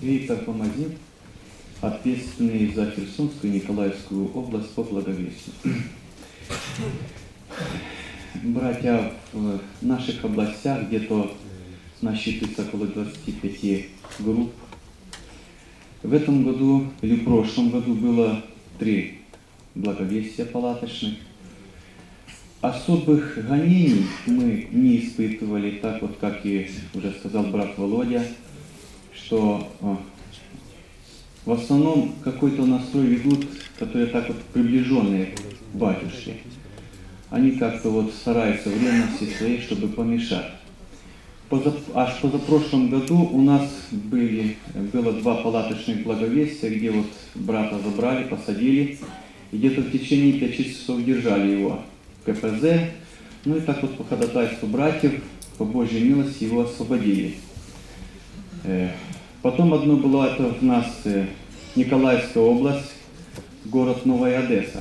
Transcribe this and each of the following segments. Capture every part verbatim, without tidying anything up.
Виктор Помазин, ответственный за Херсонскую и Николаевскую область по благовестию. Братья, в наших областях где-то насчитывается около двадцати пяти групп. В этом году или в прошлом году было три благовестия палаточных. Особых гонений мы не испытывали, так вот, как и уже сказал брат Володя, что в основном какой-то настрой ведут, которые так вот приближенные к батюшке. Они как-то вот стараются в ревности своей, чтобы помешать. Поза, аж в позапрошлом году у нас были, было два палаточных благовестия, где вот брата забрали, посадили, и где-то в течение пяти часов держали его в ка пэ зэ. Ну и так вот по ходатайству братьев, по Божьей милости, его освободили. Потом одно было, это у нас Николаевская область, город Новая Одесса.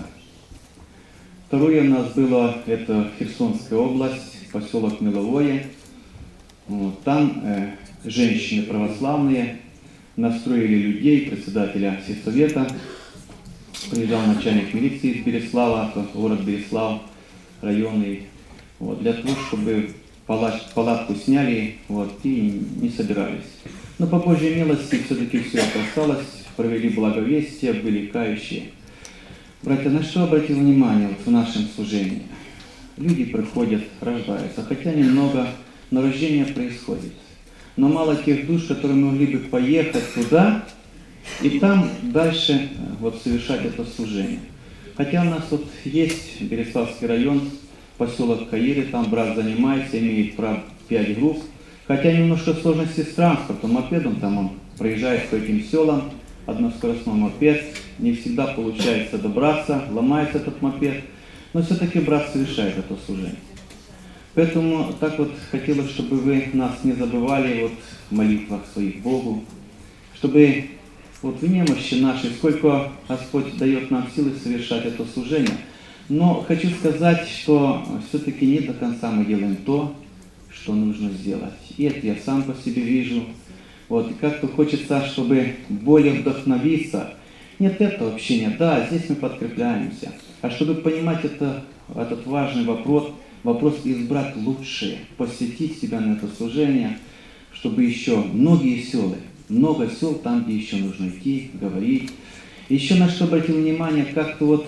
Второе у нас было, это Херсонская область, поселок Миловое. Вот, там э, женщины православные настроили людей, председателя сельсовета. Приезжал начальник милиции из Береслава, город Береслав, районный, вот, для того, чтобы палат, палатку сняли, вот, и не собирались. Но по Божьей милости все-таки все это осталось, провели благовестие, были кающие. Братья, на что обратил внимание вот в нашем служении? Люди приходят, рождаются, хотя немного, но рождение происходит. Но мало тех душ, которые могли бы поехать туда и там дальше вот совершать это служение. Хотя у нас вот есть Береславский район, поселок Каири, там брат занимается, имеет прав пять групп. Хотя немножко сложности с транспортом, мопедом, там он проезжает по этим селам, односкоростной мопед, не всегда получается добраться, ломается этот мопед, но все-таки брат совершает это служение. Поэтому так вот хотелось, чтобы вы нас не забывали вот в молитвах своих Богу, чтобы вот в немощи нашей, сколько Господь дает нам силы совершать это служение. Но хочу сказать, что все-таки не до конца мы делаем то, что нужно сделать. И это я сам по себе вижу. Вот, и как-то хочется, чтобы более вдохновиться. Нет этого общения, да, здесь мы подкрепляемся. А чтобы понимать это, этот важный вопрос, вопрос избрать лучшее, посвятить себя на это служение, чтобы еще многие села, много сел там, где еще нужно идти, говорить. Еще на что обратил внимание, как-то вот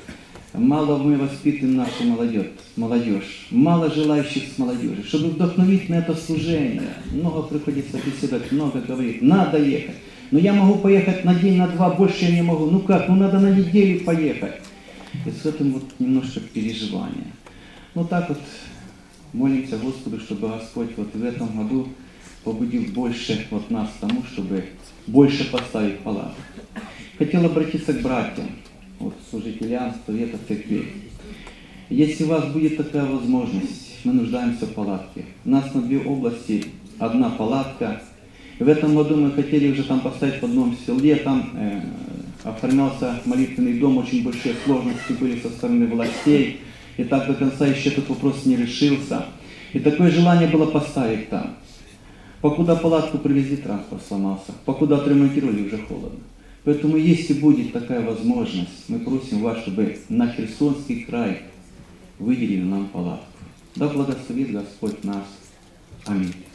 мало мы воспитываем нашу молодежь, молодежь, мало желающих с молодежи, чтобы вдохновить на это служение. Много приходится беседовать, много говорить, надо ехать. Но я могу поехать на день, на два, больше я не могу. Ну как, ну надо на неделю поехать. И с этим вот немножко переживания. Ну так вот молимся Господу, чтобы Господь вот в этом году побудил больше вот нас к тому, чтобы больше поставить палаток. Хотел обратиться к братьям, вот, служителям, совета церкви. Если у вас будет такая возможность, мы нуждаемся в палатке. У нас на две области одна палатка. В этом году мы хотели уже там поставить в одном селе, там э, оформлялся молитвенный дом, очень большие сложности были со стороны властей. И так до конца еще этот вопрос не решился. И такое желание было поставить там. Покуда палатку привезли, транспорт сломался. Покуда отремонтировали, уже холодно. Поэтому, если будет такая возможность, мы просим вас, чтобы на Херсонский край выделили нам палатку. Да благословит Господь нас. Аминь.